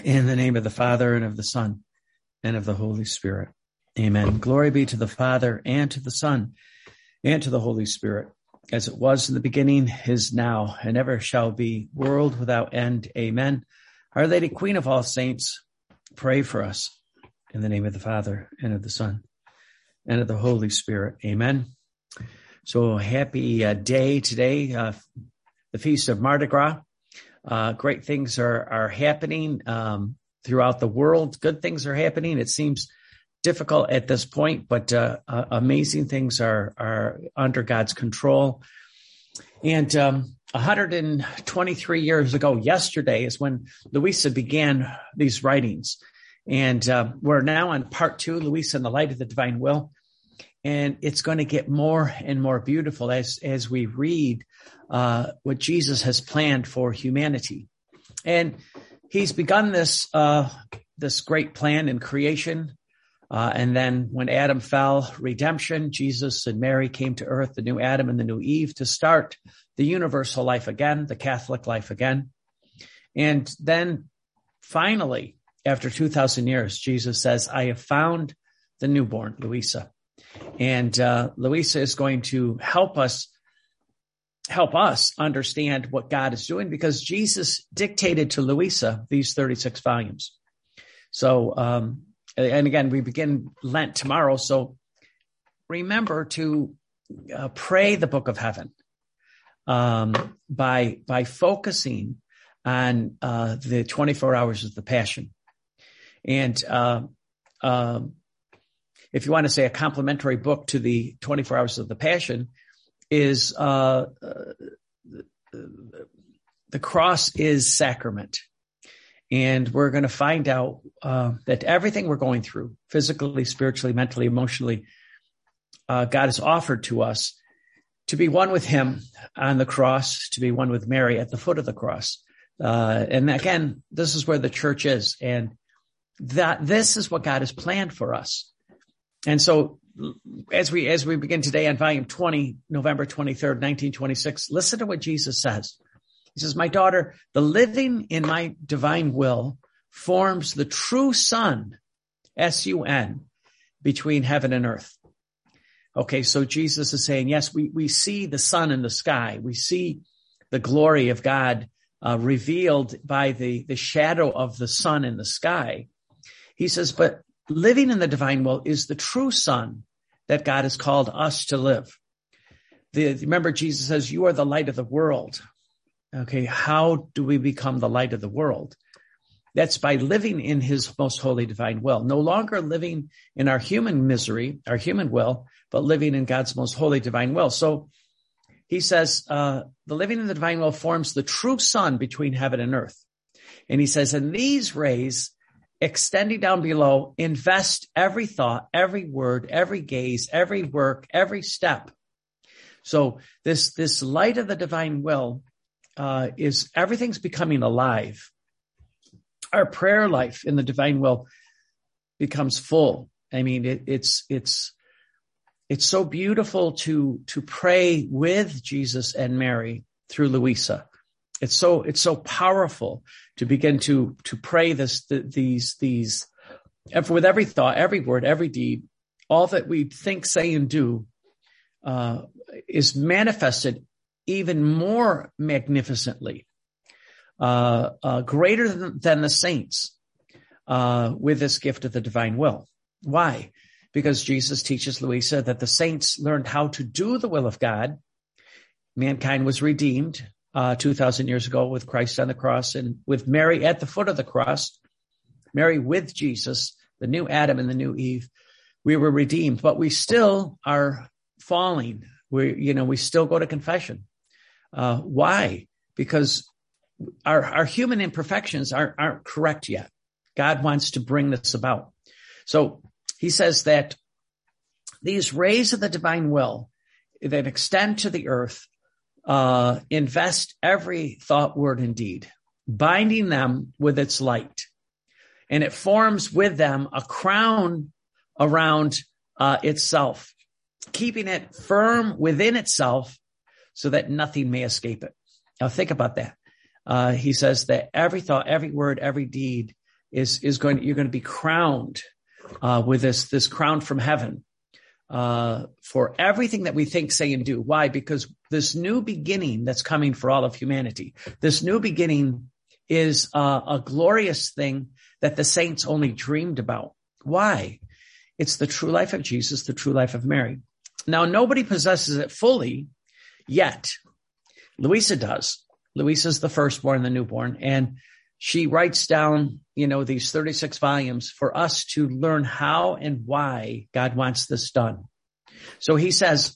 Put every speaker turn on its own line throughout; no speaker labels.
In the name of the Father, and of the Son, and of the Holy Spirit. Amen. Glory be to the Father, and to the Son, and to the Holy Spirit, as it was in the beginning, is now, and ever shall be, world without end. Amen. Our Lady, Queen of all saints, pray for us. In the name of the Father, and of the Son, and of the Holy Spirit. Amen. So happy day today, the Feast of Mardi Gras. Great things are happening throughout the world. Good things are happening. It seems difficult at this point, but amazing things are under God's control. And 123 years ago, yesterday, is when Luisa began these writings. And we're now on part 2, Luisa and the Light of the Divine Will. And it's going to get more and more beautiful as we read what Jesus has planned for humanity. And he's begun this great plan in creation. And then when Adam fell, redemption, Jesus and Mary came to earth, the new Adam and the new Eve, to start the universal life again, the Catholic life again. And then finally, after 2,000 years, Jesus says, I have found the newborn, Luisa. And Luisa is going to help us understand what God is doing, because Jesus dictated to Luisa these 36 volumes. So, and again, we begin Lent tomorrow. So remember to pray the Book of Heaven by focusing on the 24 hours of the Passion. And if you want to say a complementary book to the 24 hours of the Passion is The Cross is Sacrament. And we're going to find out that everything we're going through, physically, spiritually, mentally, emotionally, God has offered to us to be one with him on the cross, to be one with Mary at the foot of the cross. And again, this is where the church is. And that this is what God has planned for us. And so as we begin today on volume 20, November 23rd, 1926, listen to what Jesus says. He says, my daughter, the living in my divine will forms the true sun, S-U-N, between heaven and earth. Okay, so Jesus is saying, yes, we see the sun in the sky. We see the glory of God revealed by the shadow of the sun in the sky. He says, but living in the divine will is the true sun that God has called us to live. Remember, Jesus says, you are the light of the world. Okay, how do we become the light of the world? That's by living in his most holy divine will. No longer living in our human misery, our human will, but living in God's most holy divine will. So he says, the living in the divine will forms the true sun between heaven and earth. And he says, and these rays extending down below, invest every thought, every word, every gaze, every work, every step. So this light of the divine will is everything's becoming alive. Our prayer life in the divine will becomes full. I mean, it's so beautiful to pray with Jesus and Mary through Luisa. It's so powerful to begin to pray these with every thought, every word, every deed, all that we think, say, and do is manifested even more magnificently, greater than the saints with this gift of the divine will. Why? Because Jesus teaches Luisa that the saints learned how to do the will of God. Mankind was redeemed 2,000 years ago with Christ on the cross, and with Mary at the foot of the cross, Mary with Jesus, the new Adam and the new Eve, we were redeemed, but we still are falling. We still go to confession. Why? Because our human imperfections aren't correct yet. God wants to bring this about. So he says that these rays of the divine will that extend to the earth invest every thought, word, and deed, binding them with its light. And it forms with them a crown around itself, keeping it firm within itself so that nothing may escape it. Now think about that. He says that every thought, every word, every deed you're going to be crowned with this crown from heaven for everything that we think, say, and do. Why? Because this new beginning that's coming for all of humanity, this new beginning is a glorious thing that the saints only dreamed about. Why? It's the true life of Jesus, the true life of Mary. Now, nobody possesses it fully yet. Louisa does. Louisa's the firstborn, the newborn, and she writes down, these 36 volumes for us to learn how and why God wants this done. So he says,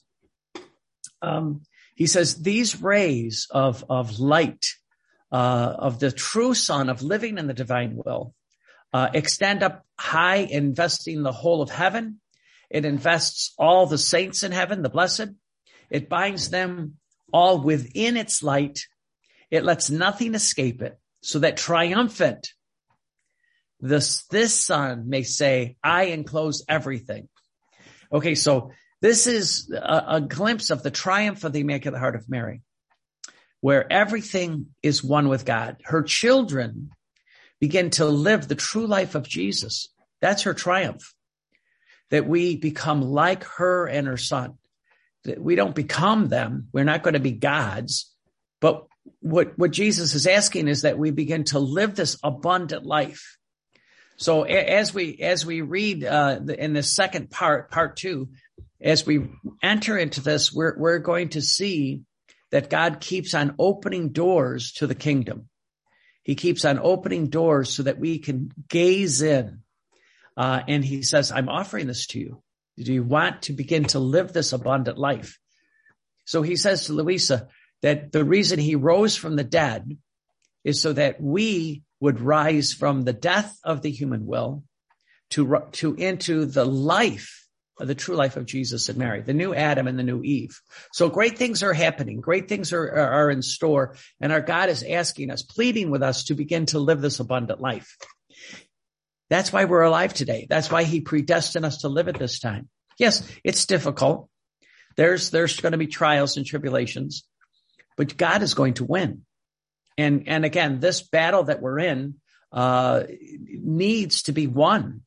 these rays of light, of the true sun of living in the divine will, extend up high, investing the whole of heaven. It invests all the saints in heaven, the blessed. It binds them all within its light. It lets nothing escape it, so that triumphant, this sun may say, I enclose everything. Okay, so this is a glimpse of the triumph of the Immaculate Heart of Mary, where everything is one with God. Her children begin to live the true life of Jesus. That's her triumph, that we become like her and her son. That we don't become them. We're not going to be gods. But what Jesus is asking is that we begin to live this abundant life. So as we read in the second part 2, as we enter into this, we're going to see that God keeps on opening doors to the kingdom. He keeps on opening doors so that we can gaze in. And he says, I'm offering this to you. Do you want to begin to live this abundant life? So he says to Louisa that the reason he rose from the dead is so that we would rise from the death of the human will to into the life of the true life of Jesus and Mary, the new Adam and the new Eve. So great things are happening. Great things are in store. And our God is asking us, pleading with us to begin to live this abundant life. That's why we're alive today. That's why he predestined us to live at this time. Yes, it's difficult. There's going to be trials and tribulations, but God is going to win. And again, this battle that we're in needs to be won.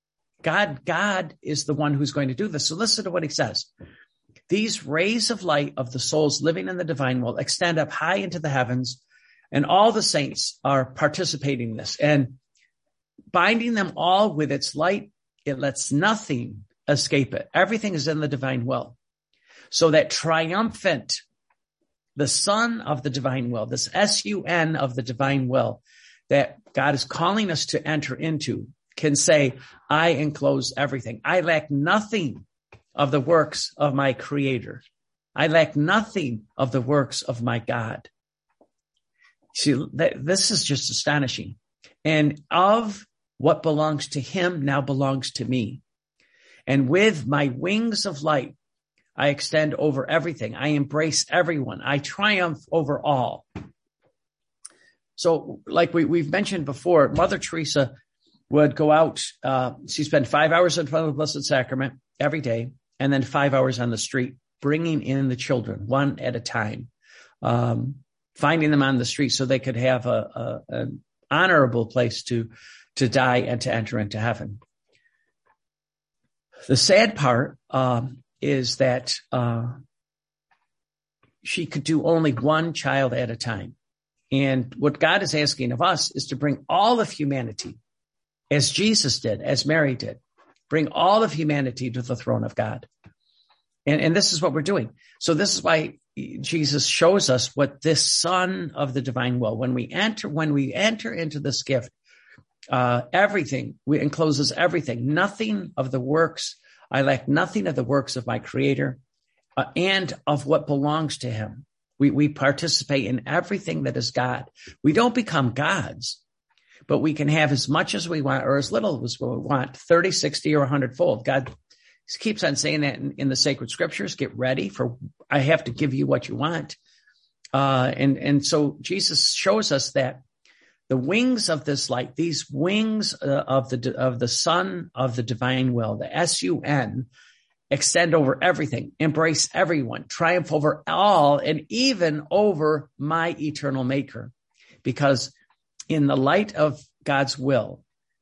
God is the one who's going to do this. So listen to what he says. These rays of light of the souls living in the divine will extend up high into the heavens, and all the saints are participating in this. And binding them all with its light, it lets nothing escape it. Everything is in the divine will. So that triumphant, the Son of the divine will, this S-U-N of the divine will that God is calling us to enter into, can say, I enclose everything. I lack nothing of the works of my Creator. I lack nothing of the works of my God. See, this is just astonishing. And of what belongs to him now belongs to me. And with my wings of light, I extend over everything. I embrace everyone. I triumph over all. So like we've mentioned before, Mother Teresa would go out. She spent 5 hours in front of the Blessed Sacrament every day, and then 5 hours on the street, bringing in the children one at a time, finding them on the street so they could have an honorable place to die and to enter into heaven. The sad part is that she could do only one child at a time. And what God is asking of us is to bring all of humanity, as Jesus did, as Mary did, bring all of humanity to the throne of God. And this is what we're doing. So this is why Jesus shows us what this Son of the divine will, when we enter into this gift, everything encloses everything, nothing of the works. I lack nothing of the works of my Creator and of what belongs to him. We participate in everything that is God. We don't become gods, but we can have as much as we want or as little as we want, 30, 60, or 100-fold. God keeps on saying that in the sacred scriptures. Get ready, for I have to give you what you want. And so Jesus shows us that the wings of this light, these wings of the Son of the divine will, the S-U-N, extend over everything, embrace everyone, triumph over all, and even over my eternal Maker. Because in the light of God's will,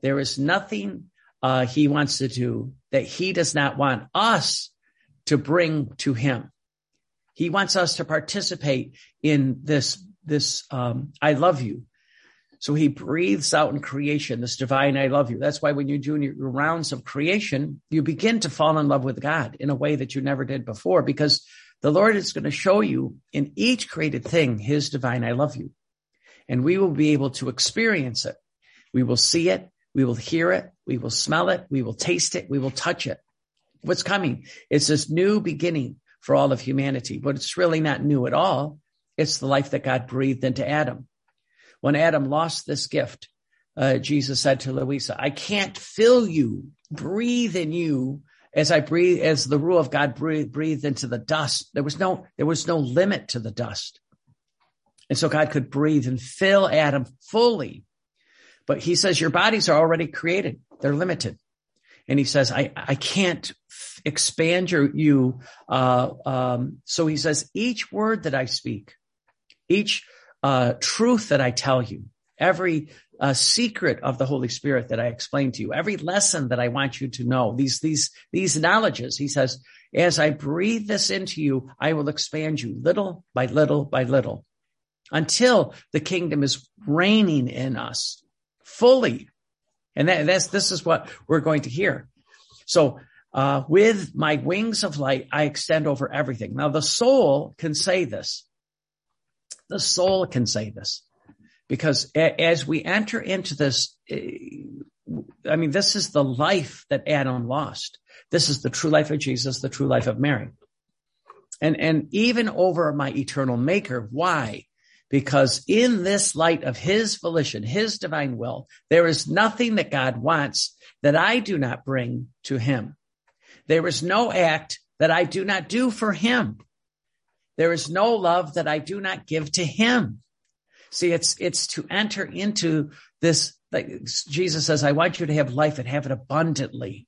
There is nothing he wants to do that he does not want us to bring to him. He wants us to participate in this I love you. So he breathes out in creation, this divine I love you. That's why when you do your rounds of creation, you begin to fall in love with God in a way that you never did before, because the Lord is going to show you in each created thing his divine I love you. And we will be able to experience it. We will see it. We will hear it. We will smell it. We will taste it. We will touch it. What's coming? It's this new beginning for all of humanity, but it's really not new at all. It's the life that God breathed into Adam. When Adam lost this gift, Jesus said to Louisa, I can't fill you, breathe in you as I breathe, as the Ruach of God breathed into the dust. There was no limit to the dust. And so God could breathe and fill Adam fully. But he says, your bodies are already created. They're limited. And he says, I can't expand you. So he says, each word that I speak, each truth that I tell you, every secret of the Holy Spirit that I explain to you, every lesson that I want you to know, these knowledges, he says, as I breathe this into you, I will expand you little by little by little until the kingdom is reigning in us fully. And this is what we're going to hear. So with my wings of light, I extend over everything. Now the soul can say this. The soul can say this because as we enter into this, this is the life that Adam lost. This is the true life of Jesus, the true life of Mary. And even over my eternal maker. Why? Because in this light of his volition, his divine will, there is nothing that God wants that I do not bring to him. There is no act that I do not do for him. There is no love that I do not give to him. See, it's to enter into this, like Jesus says, I want you to have life and have it abundantly.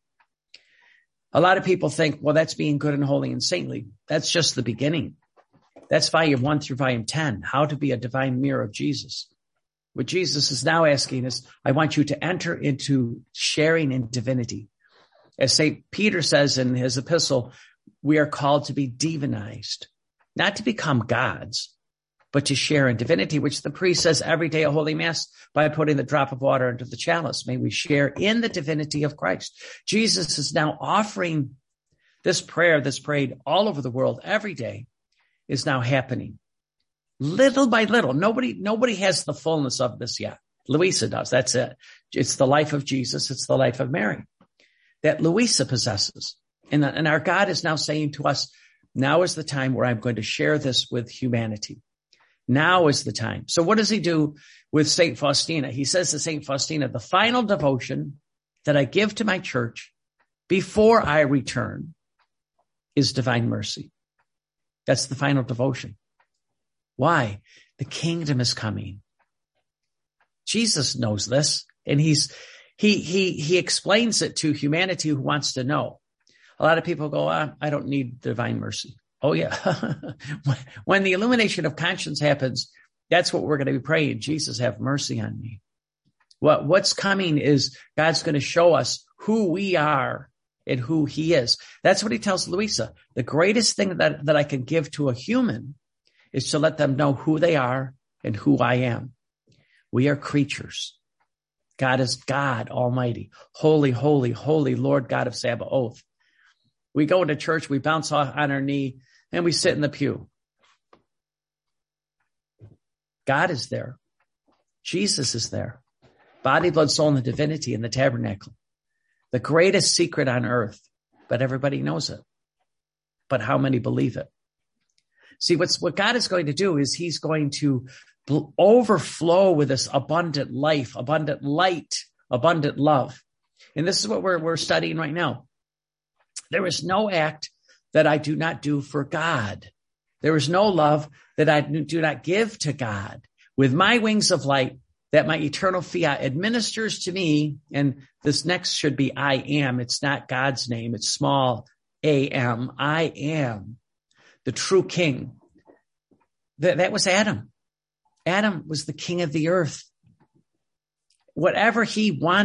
A lot of people think, well, that's being good and holy and saintly. That's just the beginning. That's volume 1 through volume 10, how to be a divine mirror of Jesus. What Jesus is now asking is, I want you to enter into sharing in divinity. As St. Peter says in his epistle, we are called to be divinized, not to become gods, but to share in divinity, which the priest says every day at Holy Mass by putting the drop of water into the chalice. May we share in the divinity of Christ. Jesus is now offering this prayer that's prayed all over the world every day is now happening. Little by little. Nobody has the fullness of this yet. Louisa does. That's it. It's the life of Jesus. It's the life of Mary that Louisa possesses. And our God is now saying to us, now is the time where I'm going to share this with humanity. Now is the time. So what does he do with St. Faustina? He says to St. Faustina, the final devotion that I give to my church before I return is divine mercy. That's the final devotion. Why? The kingdom is coming. Jesus knows this, and he explains it to humanity who wants to know. A lot of people go, I don't need divine mercy. Oh yeah. When the illumination of conscience happens, that's what we're going to be praying. Jesus, have mercy on me. What's coming is God's going to show us who we are and who he is. That's what he tells Louisa. The greatest thing that I can give to a human is to let them know who they are and who I am. We are creatures. God is God Almighty. Holy, holy, holy Lord God of Sabaoth. We go into church, we bounce off on our knee, and we sit in the pew. God is there. Jesus is there. Body, blood, soul, and the divinity in the tabernacle. The greatest secret on earth, but everybody knows it. But how many believe it? See, what God is going to do is he's going to overflow with this abundant life, abundant light, abundant love. And this is what we're studying right now. There is no act that I do not do for God. There is no love that I do not give to God. With my wings of light, that my eternal fiat administers to me, and this next should be I am. It's not God's name. It's small a-m. I am the true king. That was Adam. Adam was the king of the earth. Whatever he wanted,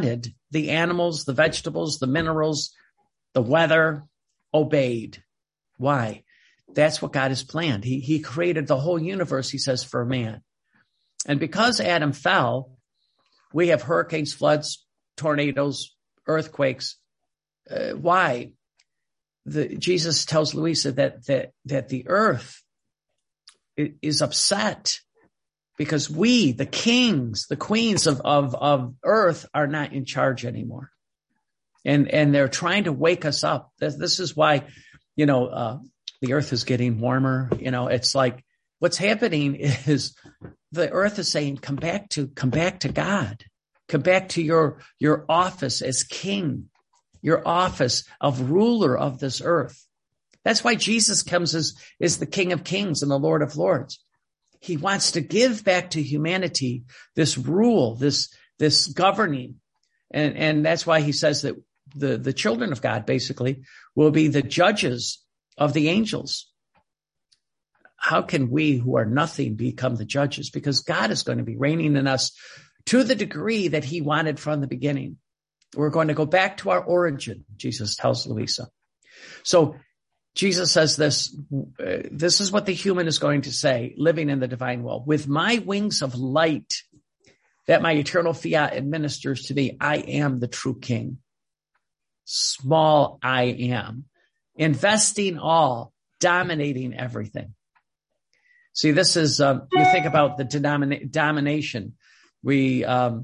the animals, the vegetables, the minerals, the weather obeyed. Why? That's what God has planned. He created the whole universe, he says, for man. And because Adam fell, we have hurricanes, floods, tornadoes, earthquakes. Why? Jesus tells Louisa that the earth is upset because we, the kings, the queens of earth, are not in charge anymore. And they're trying to wake us up. This is why, the earth is getting warmer. It's like what's happening is the earth is saying, come back to God, come back to your office as king, your office of ruler of this earth. That's why Jesus comes as the King of Kings and the Lord of Lords. He wants to give back to humanity this rule, this governing. And that's why he says that the children of God basically will be the judges of the angels. How can we who are nothing become the judges? Because God is going to be reigning in us to the degree that he wanted from the beginning. We're going to go back to our origin, Jesus tells Louisa. So Jesus says this is what the human is going to say, living in the divine will. With my wings of light that my eternal fiat administers to thee, I am the true king. Small I am. Investing all, dominating everything. See, this is, you think about the domination. We've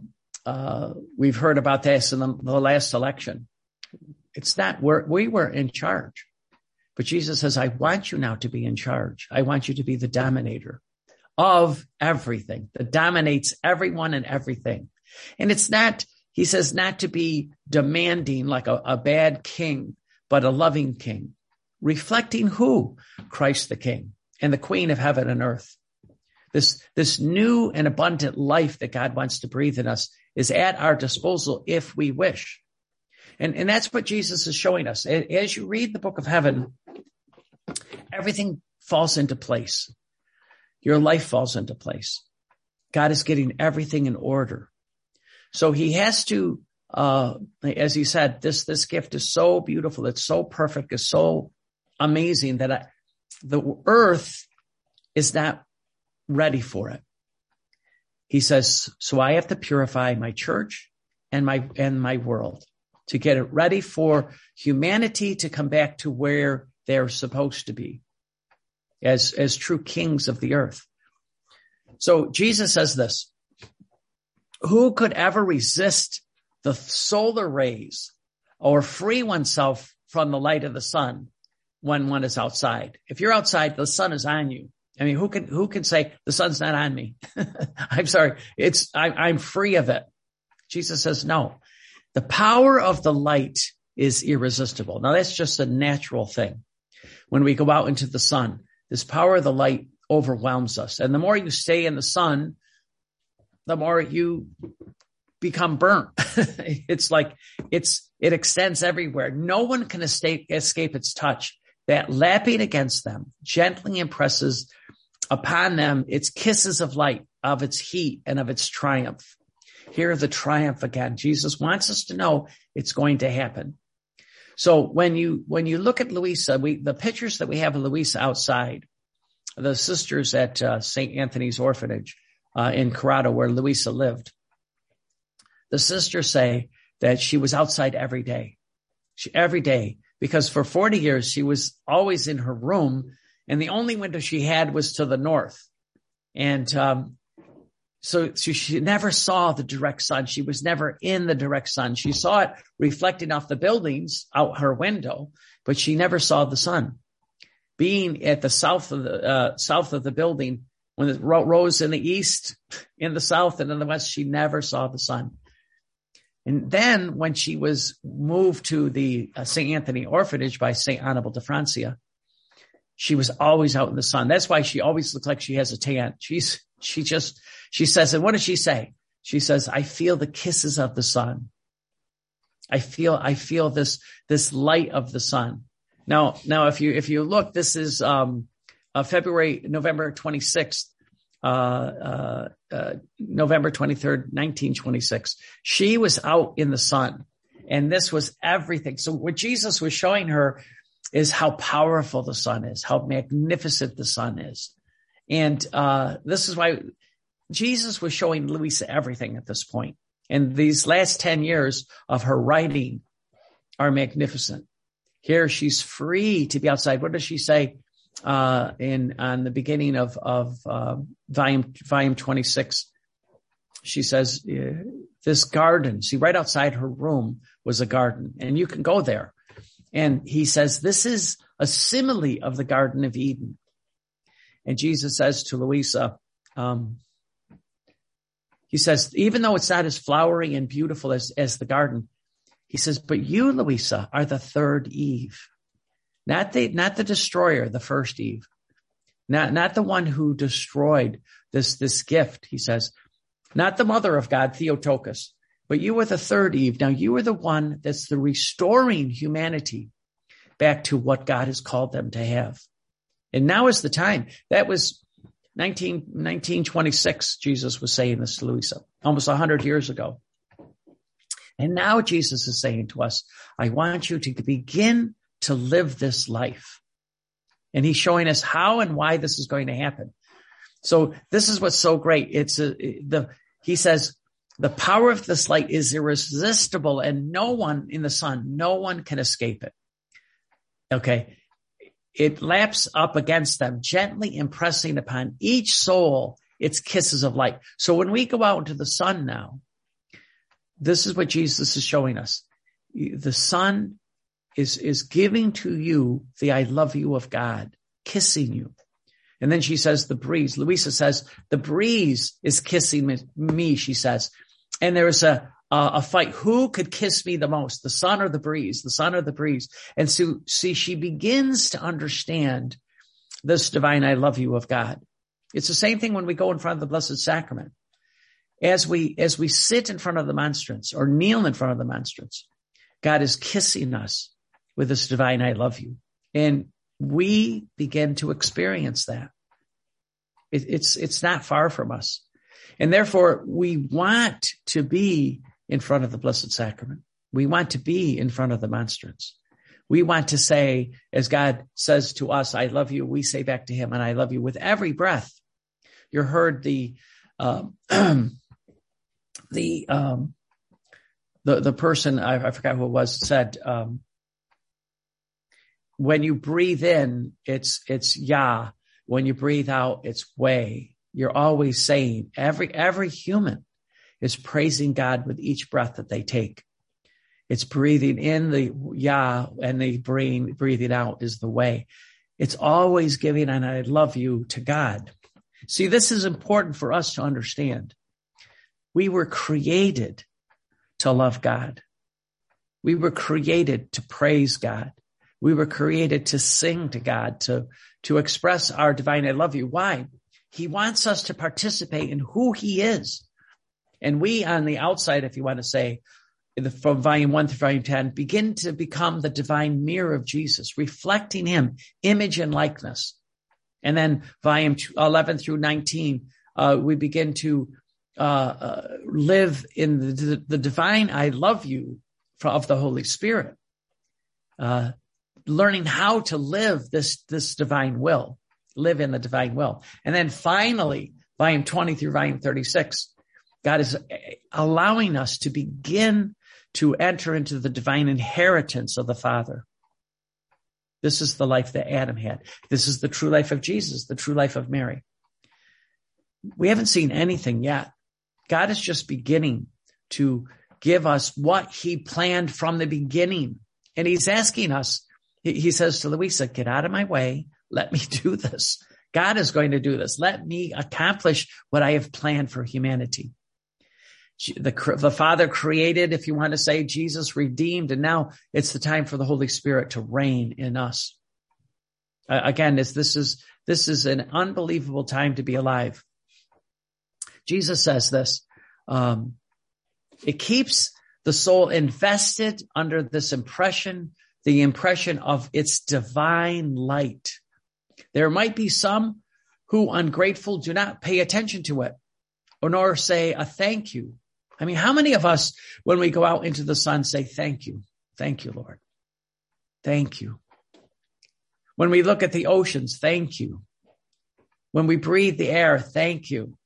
heard about this in the last election. It's not, we were in charge. But Jesus says, I want you now to be in charge. I want you to be the dominator of everything that dominates everyone and everything. And it's not, he says, not to be demanding like a bad king, but a loving king, reflecting who? Christ the King and the Queen of heaven and earth. This new and abundant life that God wants to breathe in us is at our disposal if we wish. And that's what Jesus is showing us. As you read the book of heaven, everything falls into place. Your life falls into place. God is getting everything in order. So he has to, as he said, this gift is so beautiful. It's so perfect. It's so amazing that the earth is not ready for it. He says, so I have to purify my church and my world to get it ready for humanity to come back to where they're supposed to be as true kings of the earth. So Jesus says this, who could ever resist the solar rays or free oneself from the light of the sun when one is outside? If you're outside, the sun is on you. I mean, who can say the sun's not on me? I'm sorry. I'm free of it. Jesus says, no, the power of the light is irresistible. Now that's just a natural thing. When we go out into the sun, this power of the light overwhelms us. And the more you stay in the sun, the more you become burnt. It's like it extends everywhere. No one can escape its touch. That lapping against them gently impresses upon them its kisses of light, of its heat, and of its triumph. Hear the triumph again. Jesus wants us to know it's going to happen. So when you look at Louisa, the pictures that we have of Louisa outside, the sisters at St. Anthony's Orphanage in Corrado, where Louisa lived, the sisters say that she was outside every day. Every day. Because for 40 years, she was always in her room, and the only window she had was to the north. And so she never saw the direct sun. She was never in the direct sun. She saw it reflecting off the buildings out her window, but she never saw the sun. Being at the south of the building, when it rose in the east, in the south, and in the west, she never saw the sun. And then when she was moved to the St. Anthony Orphanage by St. Annabel de Francia, she was always out in the sun. That's why she always looks like she has a tan. She says, and what does she say? She says, I feel the kisses of the sun. I feel this light of the sun. Now, if you look, this is November 26th, November 23rd, 1926. She was out in the sun, and this was everything. So what Jesus was showing her is how powerful the sun is, how magnificent the sun is. And this is why Jesus was showing Louisa everything at this point. And these last 10 years of her writing are magnificent. Here she's free to be outside. What does she say on the beginning of volume 26? She says, this garden, see, right outside her room was a garden, and you can go there. And he says, this is a simile of the Garden of Eden. And Jesus says to Louisa, he says, even though it's not as flowery and beautiful as the garden, he says, but you, Louisa, are the third Eve, not the destroyer, the first Eve, not the one who destroyed this gift. He says, not the mother of God, Theotokos, but you are the third Eve. Now you are the one that's the restoring humanity back to what God has called them to have. And now is the time. That was 1926. Jesus was saying this to Louisa, almost 100 years ago. And now Jesus is saying to us, I want you to begin to live this life. And he's showing us how and why this is going to happen. So this is what's so great. He says, the power of this light is irresistible, and no one in the sun, no one can escape it. Okay. It laps up against them, gently impressing upon each soul its kisses of light. So when we go out into the sun now, this is what Jesus is showing us. The sun is giving to you the I love you of God, kissing you. And then she says, the breeze. Louisa says, the breeze is kissing me, she says. And there is a fight. Who could kiss me the most? The sun or the breeze? The sun or the breeze? And so, see, she begins to understand this divine I love you of God. It's the same thing when we go in front of the Blessed Sacrament. As we sit in front of the monstrance or kneel in front of the monstrance, God is kissing us with this divine I love you. And we begin to experience that. It's not far from us. And therefore, we want to be in front of the Blessed Sacrament. We want to be in front of the monstrance. We want to say, as God says to us, I love you, we say back to him, and I love you with every breath. You heard the person, I forgot who it was, said, when you breathe in, it's Yah. When you breathe out, it's way. You're always saying, every human is praising God with each breath that they take. It's breathing in the Yah, and the breathing out is the way. It's always giving an I love you to God. See, this is important for us to understand. We were created to love God. We were created to praise God. We were created to sing to God, to express our divine I love you. Why? He wants us to participate in who he is. And we on the outside, if you want to say, from volume 1 through volume 10, begin to become the divine mirror of Jesus, reflecting him, image and likeness. And then volume 11 through 19, we begin to live in the divine I love you of the Holy Spirit, learning how to live this divine will, live in the divine will. And then finally, volume 20 through volume 36, God is allowing us to begin to enter into the divine inheritance of the Father. This is the life that Adam had. This is the true life of Jesus, the true life of Mary. We haven't seen anything yet. God is just beginning to give us what he planned from the beginning. And he's asking us, he says to Louisa, get out of my way. Let me do this. God is going to do this. Let me accomplish what I have planned for humanity. The Father created, if you want to say, Jesus redeemed, and now it's the time for the Holy Spirit to reign in us. Again, this is an unbelievable time to be alive. Jesus says this, it keeps the soul invested under this impression, the impression of its divine light. There might be some who, ungrateful, do not pay attention to it, or nor say a thank you. I mean, how many of us, when we go out into the sun, say, thank you, Lord. Thank you. When we look at the oceans, thank you. When we breathe the air, thank you.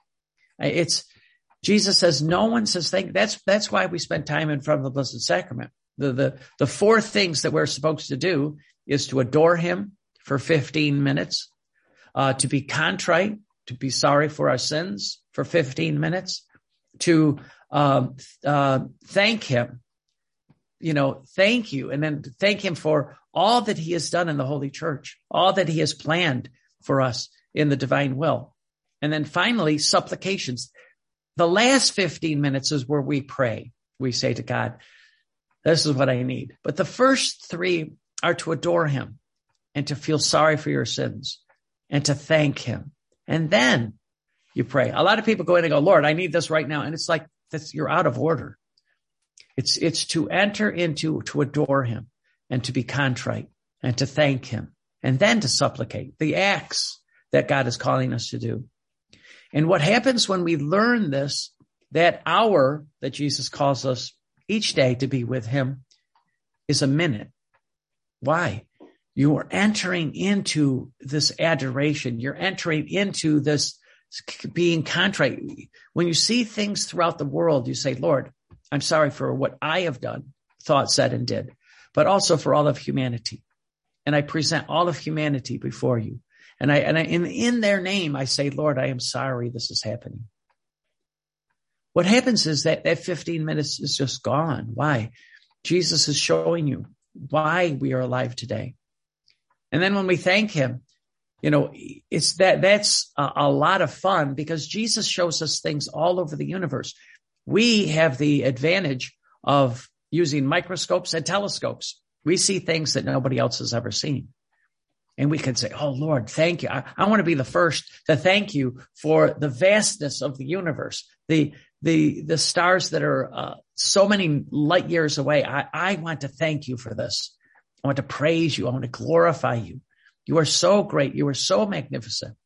Jesus says, no one says thank you. That's why we spend time in front of the Blessed Sacrament. The four things that we're supposed to do is to adore him for 15 minutes, to be contrite, to be sorry for our sins for 15 minutes, to thank him, thank you, and then thank him for all that he has done in the Holy Church, all that he has planned for us in the divine will. And then finally, supplications. The last 15 minutes is where we pray. We say to God, this is what I need. But the first three are to adore him and to feel sorry for your sins and to thank him. And then you pray. A lot of people go in and go, Lord, I need this right now. And it's like, you're out of order. It's to enter into, to adore him and to be contrite and to thank him and then to supplicate, the acts that God is calling us to do. And what happens when we learn this, that hour that Jesus calls us each day to be with him is a minute. Why? You are entering into this adoration. You're entering into this being contrite. When you see things throughout the world, you say, Lord, I'm sorry for what I have done, thought, said, and did, but also for all of humanity. And I present all of humanity before you. And in their name, I say, Lord, I am sorry this is happening. What happens is that 15 minutes is just gone. Why? Jesus is showing you why we are alive today. And then when we thank him, it's that's a lot of fun because Jesus shows us things all over the universe. We have the advantage of using microscopes and telescopes. We see things that nobody else has ever seen. And we can say, oh, Lord, thank you. I want to be the first to thank you for the vastness of the universe, the stars that are so many light years away. I want to thank you for this. I want to praise you. I want to glorify you. You are so great. You are so magnificent.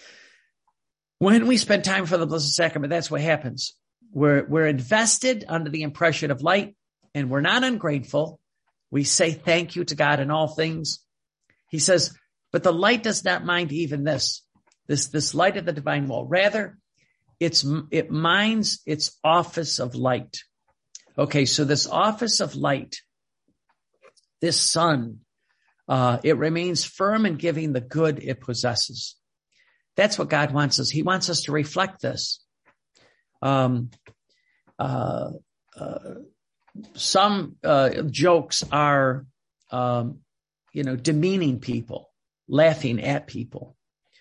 When we spend time for the Blessed Sacrament, that's what happens. We're invested under the impression of light, and we're not ungrateful. We say thank you to God in all things. He says, but the light does not mind even this light of the divine will. Rather, it minds its office of light. Okay, so this office of light, this sun, it remains firm in giving the good it possesses. That's what God wants us. He wants us to reflect this. Some jokes are, demeaning people, laughing at people.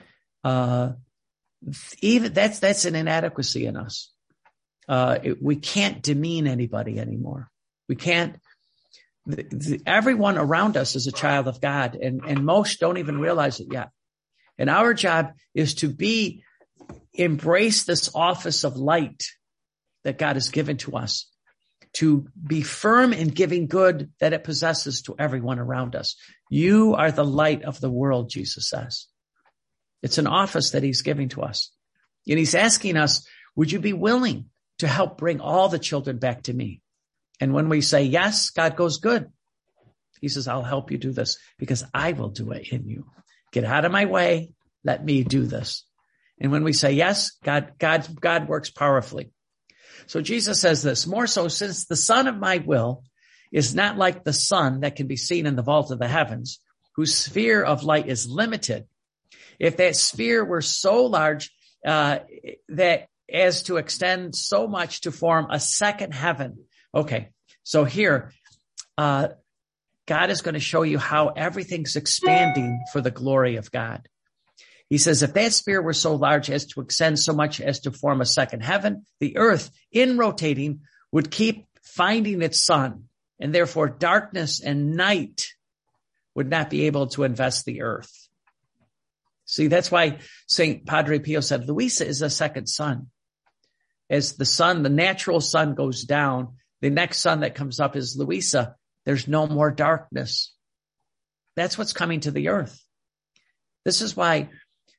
Even that's an inadequacy in us. We can't demean anybody anymore. We can't. Everyone around us is a child of God, and most don't even realize it yet. And our job is to embrace this office of light that God has given to us, to be firm in giving good that it possesses to everyone around us. You are the light of the world, Jesus says. It's an office that he's giving to us. And he's asking us, would you be willing to help bring all the children back to me? And when we say yes, God goes, good. He says, I'll help you do this because I will do it in you. Get out of my way. Let me do this. And when we say yes, God works powerfully. So Jesus says this, more so since the Son of my will is not like the sun that can be seen in the vault of the heavens, whose sphere of light is limited. If that sphere were so large that as to extend so much to form a second heaven. Okay, so here, God is going to show you how everything's expanding for the glory of God. He says, if that sphere were so large as to extend so much as to form a second heaven, the earth, in rotating, would keep finding its sun, and therefore darkness and night would not be able to invest the earth. See, that's why St. Padre Pio said, Luisa is a second sun. As the sun, the natural sun goes down, the next sun that comes up is Luisa. There's no more darkness. That's what's coming to the earth. This is why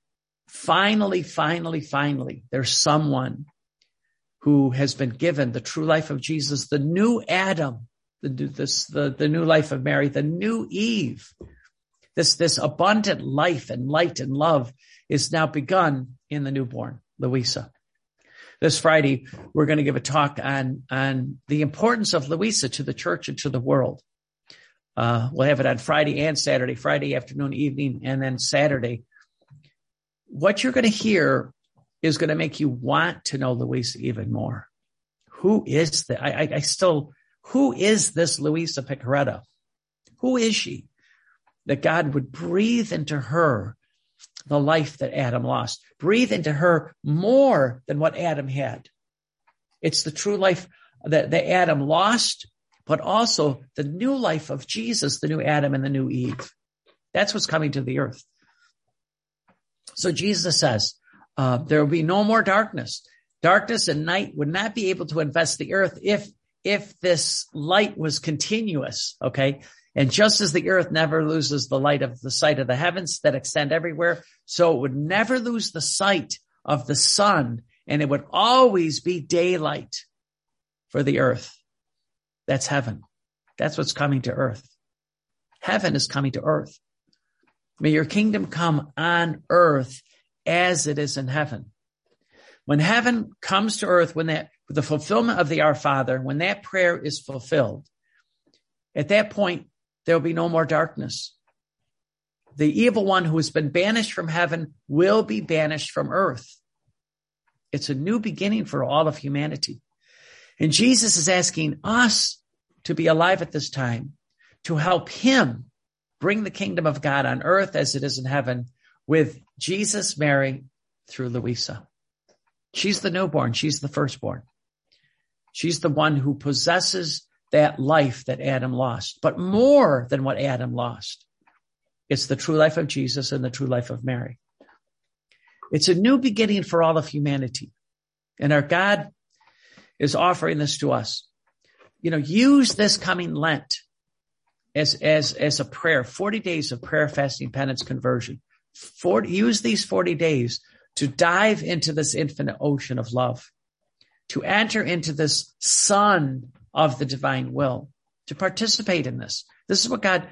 finally, there's someone who has been given the true life of Jesus, the new Adam, the new life of Mary, the new Eve. This abundant life and light and love is now begun in the newborn, Louisa. This Friday, we're going to give a talk on the importance of Louisa to the church and to the world. We'll have it on Friday and Saturday, Friday afternoon, evening, and then Saturday. What you're going to hear is going to make you want to know Louisa even more. Who is who is this Louisa Piccarreta? Who is she? That God would breathe into her the life that Adam lost. Breathe into her more than what Adam had. It's the true life that Adam lost, but also the new life of Jesus, the new Adam and the new Eve. That's what's coming to the earth. So Jesus says, there will be no more darkness. Darkness and night would not be able to invest the earth if this light was continuous, okay? And just as the earth never loses the light of the sight of the heavens that extend everywhere, so it would never lose the sight of the sun, and it would always be daylight for the earth. That's heaven. That's what's coming to earth. Heaven is coming to earth. May your kingdom come on earth as it is in heaven. When heaven comes to earth, when the fulfillment of the Our Father, when that prayer is fulfilled, at that point, there will be no more darkness. The evil one who has been banished from heaven will be banished from earth. It's a new beginning for all of humanity. And Jesus is asking us to be alive at this time, to help him bring the kingdom of God on earth as it is in heaven with Jesus, Mary, through Louisa. She's the newborn. She's the firstborn. She's the one who possesses that life that Adam lost, but more than what Adam lost. It's the true life of Jesus and the true life of Mary. It's a new beginning for all of humanity. And our God is offering this to us. Use this coming Lent as a prayer, 40 days of prayer, fasting, penance, conversion. Use these 40 days to dive into this infinite ocean of love, to enter into this sun of the divine will, to participate in this. This is what God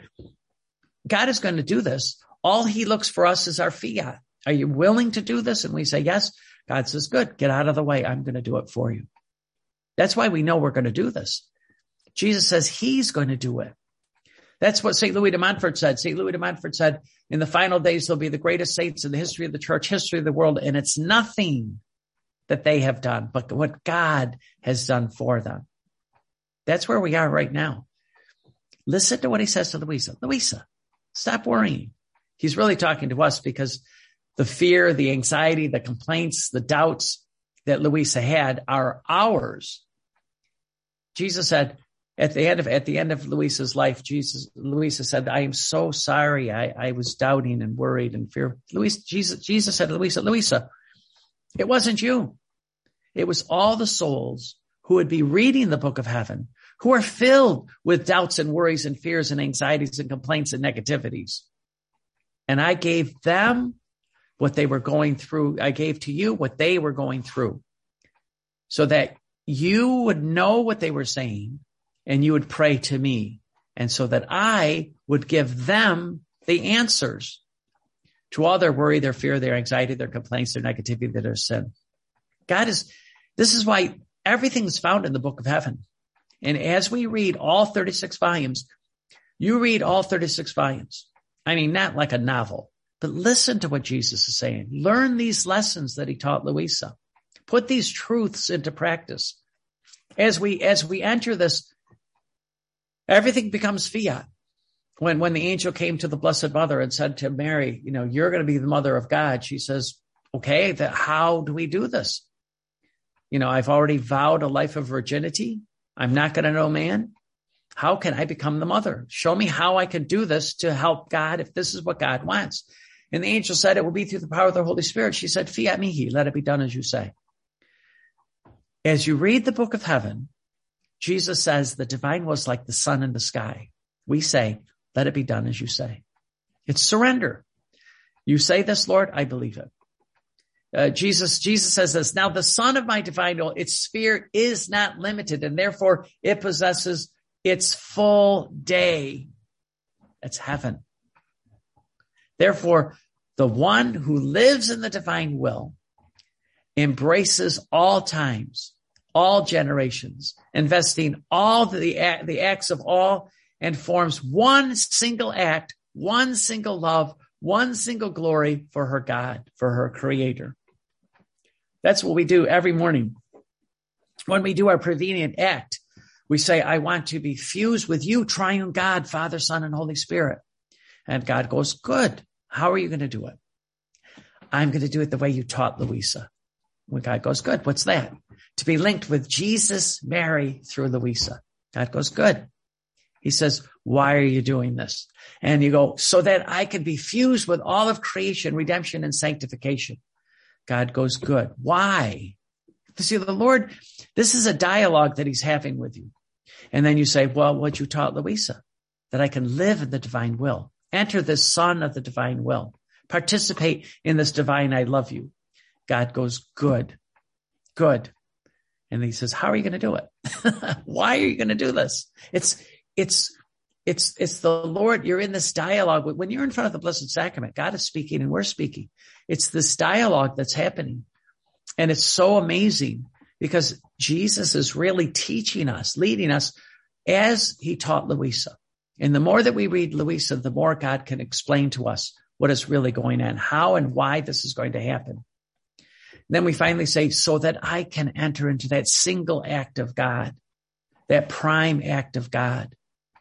is going to do this. All he looks for us is our fiat. Are you willing to do this? And we say, yes. God says, good, get out of the way. I'm going to do it for you. That's why we know we're going to do this. Jesus says he's going to do it. That's what St. Louis de Montfort said. St. Louis de Montfort said, in the final days, there'll be the greatest saints in the history of the church, history of the world, and it's nothing that they have done, but what God has done for them. That's where we are right now. Listen to what he says to Louisa. Louisa, stop worrying. He's really talking to us because the fear, the anxiety, the complaints, the doubts that Louisa had are ours. Jesus said at the end of Louisa's life, Louisa said, I am so sorry. I was doubting and worried and fear. Jesus said to Louisa, it wasn't you. It was all the souls who would be reading the book of heaven, who are filled with doubts and worries and fears and anxieties and complaints and negativities. And I gave them what they were going through. I gave to you what they were going through so that you would know what they were saying and you would pray to me. And so that I would give them the answers to all their worry, their fear, their anxiety, their complaints, their negativity, their sin. This is why everything is found in the book of heaven. And as we read all 36 volumes, you read all 36 volumes. I mean, not like a novel, but listen to what Jesus is saying. Learn these lessons that he taught Louisa. Put these truths into practice. As we enter this, everything becomes fiat. When the angel came to the Blessed Mother and said to Mary, you're going to be the mother of God, she says, okay, how do we do this? I've already vowed a life of virginity. I'm not going to know man. How can I become the mother? Show me how I can do this to help God if this is what God wants. And the angel said, it will be through the power of the Holy Spirit. She said, fiat mihi, let it be done as you say. As you read the book of heaven, Jesus says the divine was like the sun in the sky. We say, let it be done as you say. It's surrender. You say this, Lord, I believe it. Jesus says this, now the sun of my divine will, its sphere is not limited, and therefore it possesses its full day. That's heaven. Therefore, the one who lives in the divine will embraces all times, all generations, investing all the acts of all, and forms one single act, one single love, one single glory for her God, for her creator. That's what we do every morning. When we do our prevenient act, we say, I want to be fused with you, triune God, Father, Son, and Holy Spirit. And God goes, good. How are you going to do it? I'm going to do it the way you taught Louisa. When God goes, good. What's that? To be linked with Jesus, Mary through Louisa. God goes, good. He says, why are you doing this? And you go, so that I can be fused with all of creation, redemption, and sanctification. God goes, good. Why? See, the Lord, this is a dialogue that he's having with you. And then you say, well, what you taught Louisa, that I can live in the divine will, enter the sun of the divine will, participate in this divine I love you. God goes, good, good. And he says, how are you going to do it? Why are you going to do this? It's the Lord. You're in this dialogue. When you're in front of the Blessed Sacrament, God is speaking and we're speaking. It's this dialogue that's happening. And it's so amazing because Jesus is really teaching us, leading us as he taught Louisa. And the more that we read Louisa, the more God can explain to us what is really going on, how and why this is going to happen. And then we finally say, so that I can enter into that single act of God, that prime act of God.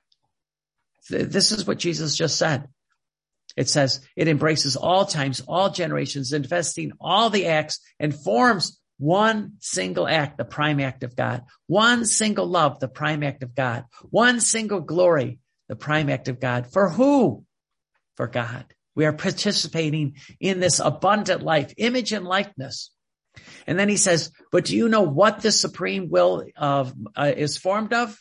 This is what Jesus just said. It says it embraces all times, all generations, investing all the acts and forms one single act, the prime act of God. One single love, the prime act of God. One single glory, the prime act of God. For who? For God. We are participating in this abundant life, image and likeness. And then he says, but do you know what this supreme will is formed of?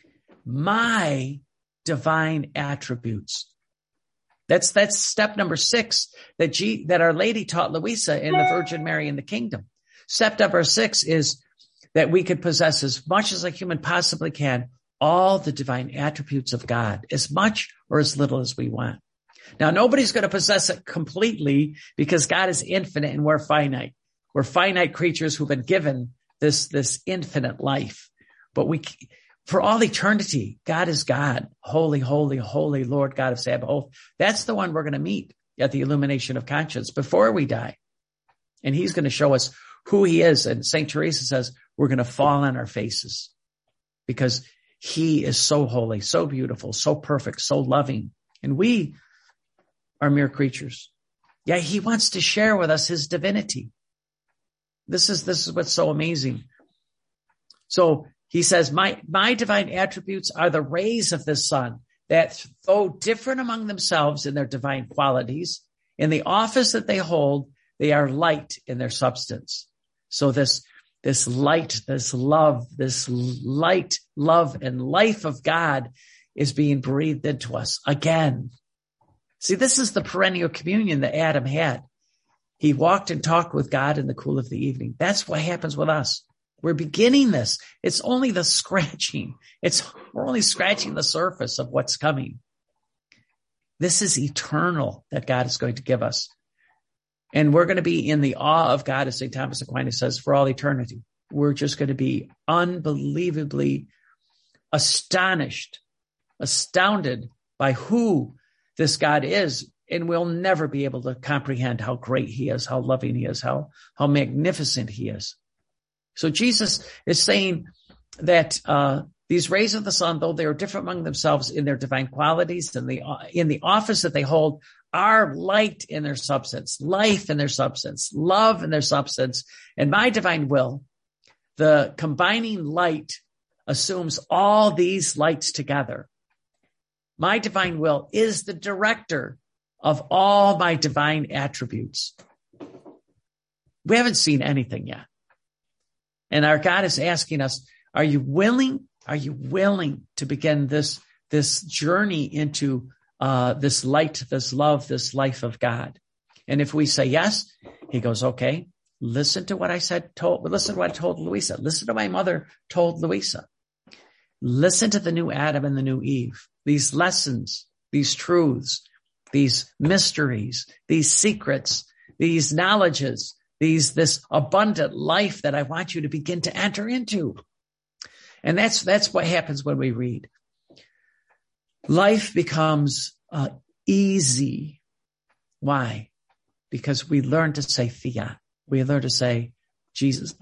My divine attributes. That's step number 6 that Our Lady taught Louisa in the Virgin Mary in the Kingdom. Step number 6 is that we could possess as much as a human possibly can, all the divine attributes of God, as much or as little as we want. Now, nobody's going to possess it completely because God is infinite and we're finite. We're finite creatures who've been given this infinite life. But for all eternity, God is God. Holy, holy, holy Lord God of Sabaoth. That's the one we're going to meet at the illumination of conscience before we die. And he's going to show us who he is. And St. Teresa says we're going to fall on our faces because he is so holy, so beautiful, so perfect, so loving. And we are mere creatures. Yeah, he wants to share with us his divinity. This is what's so amazing. So he says, my divine attributes are the rays of the sun that, though different among themselves in their divine qualities, in the office that they hold, they are light in their substance. So this light, this light, love, and life of God is being breathed into us again. See, this is the perennial communion that Adam had. He walked and talked with God in the cool of the evening. That's what happens with us. We're beginning this. It's only the scratching. We're only scratching the surface of what's coming. This is eternal that God is going to give us. And we're going to be in the awe of God, as St. Thomas Aquinas says, for all eternity. We're just going to be unbelievably astounded by who this God is. And we'll never be able to comprehend how great he is, how loving he is, how magnificent he is. So Jesus is saying that these rays of the sun, though they are different among themselves in their divine qualities and in the office that they hold, are light in their substance, life in their substance, love in their substance. And my divine will, the combining light, assumes all these lights together. My divine will is the director of all my divine attributes. We haven't seen anything yet. And our God is asking us, are you willing to begin this journey into this light, this love, this life of God? And if we say yes, he goes, okay, listen to what I listen to what I told Louisa. Listen to what my mother told Louisa. Listen to the new Adam and the new Eve. These lessons, these truths, these mysteries, these secrets, these knowledges, this abundant life that I want you to begin to enter into. And that's what happens when we read. Life becomes easy. Why? Because we learn to say fiat. We learn to say, Jesus,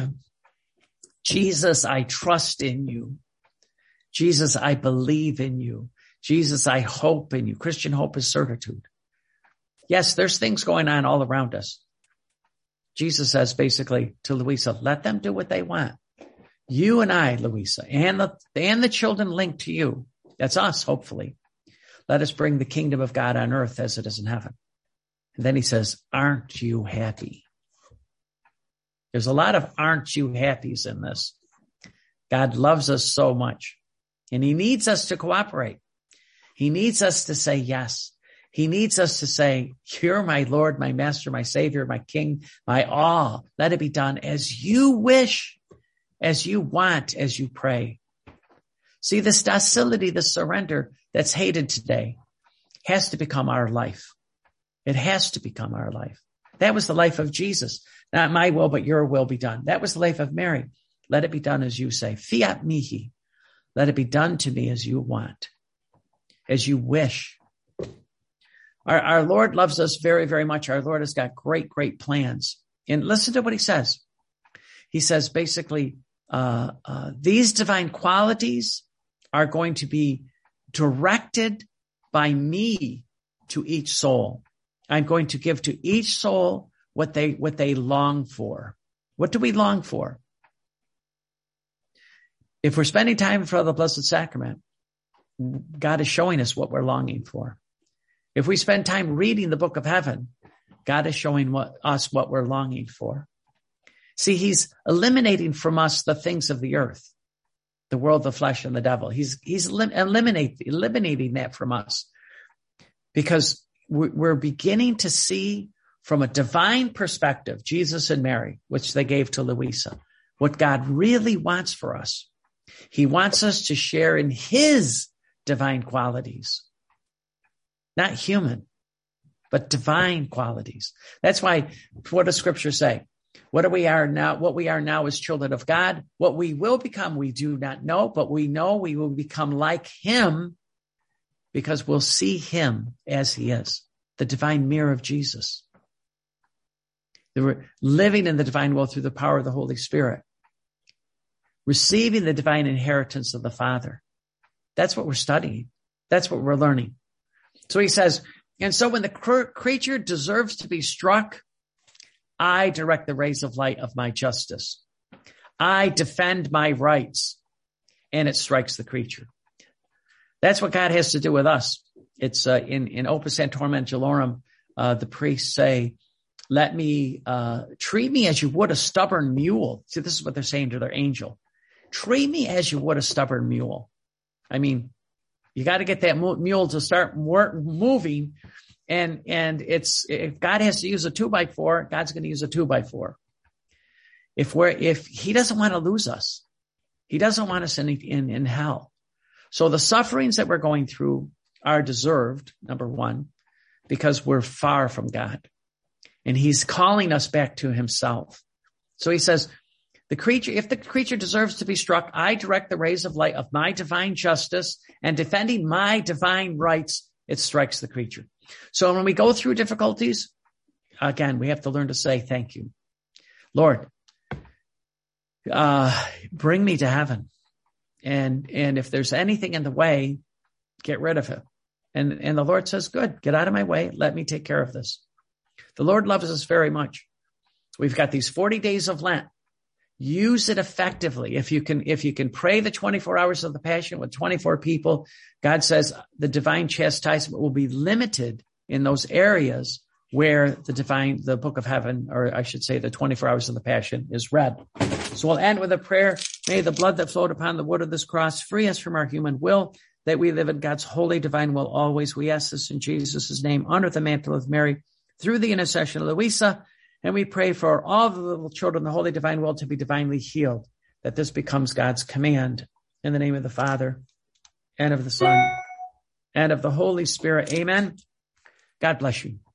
Jesus, I trust in you. Jesus, I believe in you. Jesus, I hope in you. Christian hope is certitude. Yes, there's things going on all around us. Jesus says basically to Louisa, let them do what they want. You and I, Louisa, and the children linked to you. That's us, hopefully. Let us bring the kingdom of God on earth as it is in heaven. And then he says, aren't you happy? There's a lot of aren't you happies in this. God loves us so much. And he needs us to cooperate. He needs us to say yes. He needs us to say, you're my Lord, my Master, my Savior, my King, my all. Let it be done as you wish, as you want, as you pray. See, this docility, this surrender that's hated today has to become our life. It has to become our life. That was the life of Jesus. Not my will, but your will be done. That was the life of Mary. Let it be done as you say. Fiat mihi. Let it be done to me as you want, as you wish. Our Lord loves us very, very much. Our Lord has got great, great plans. And listen to what he says. He says basically, these divine qualities are going to be directed by me to each soul. I'm going to give to each soul what they long for. What do we long for? If we're spending time in front of the Blessed Sacrament, God is showing us what we're longing for. If we spend time reading the book of heaven, God is showing us what we're longing for. See, he's eliminating from us the things of the earth, the world, the flesh, and the devil. He's eliminating that from us because we're beginning to see from a divine perspective, Jesus and Mary, which they gave to Louisa, what God really wants for us. He wants us to share in his divine qualities, not human, but divine qualities. That's why, what does Scripture say? What we are now is children of God. What we will become, we do not know, but we know we will become like him because we'll see him as he is, the divine mirror of Jesus. We're living in the divine will through the power of the Holy Spirit, receiving the divine inheritance of the Father. That's what we're studying. That's what we're learning. So he says, and so when the creature deserves to be struck, I direct the rays of light of my justice. I defend my rights, and it strikes the creature. That's what God has to do with us. It's in Opus Sanctorum Angelorum, the priests say, let me treat me as you would a stubborn mule. See, this is what they're saying to their angel. Treat me as you would a stubborn mule. I mean, you got to get that mule to start moving. And if God has to use a 2x4, God's going to use a 2x4. If he doesn't want to lose us, he doesn't want us in hell. So the sufferings that we're going through are deserved, number one, because we're far from God. And he's calling us back to himself. So he says, if the creature deserves to be struck, I direct the rays of light of my divine justice, and defending my divine rights, it strikes the creature. So when we go through difficulties, again, we have to learn to say thank you. Lord, bring me to heaven. And if there's anything in the way, get rid of it. And the Lord says, good, get out of my way. Let me take care of this. The Lord loves us very much. We've got these 40 days of Lent. Use it effectively. If you can pray the 24 hours of the Passion with 24 people, God says the divine chastisement will be limited in those areas where the book of heaven, or I should say the 24 hours of the Passion, is read. So we'll end with a prayer. May the blood that flowed upon the wood of this cross free us from our human will, that we live in God's holy divine will always. We ask this in Jesus' name, under the mantle of Mary, through the intercession of Louisa, And we pray for all the little children, the Holy Divine Will, to be divinely healed, that this becomes God's command. In the name of the Father, and of the Son, and of the Holy Spirit. Amen. God bless you.